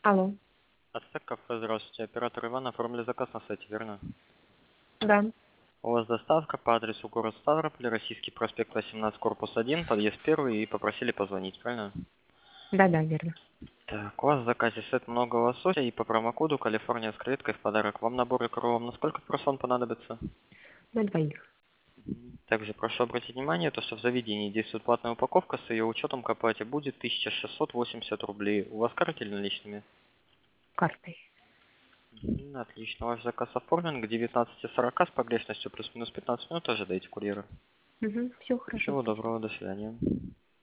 Алло. Ацтек кафе, здравствуйте. Оператор Иван, оформили заказ на сайте, верно? Да. У вас доставка по адресу город Ставрополь, Российский проспект 18, корпус 1, подъезд 1 и попросили позвонить, правильно? Да, верно. Так, у вас в заказе сет много лосося и по промокоду Калифорния с креветкой в подарок. Вам набор икру на сколько персон понадобится? На двоих. Также прошу обратить внимание, то, что в заведении действует платная упаковка, с ее учетом к оплате будет 1680 рублей. У вас карты или наличными? Картой. Отлично, ваш заказ оформлен к 19:40 с погрешностью плюс-минус 15 минут ожидайте курьера. Угу. Все хорошо, Всего спасибо. доброго, до свидания.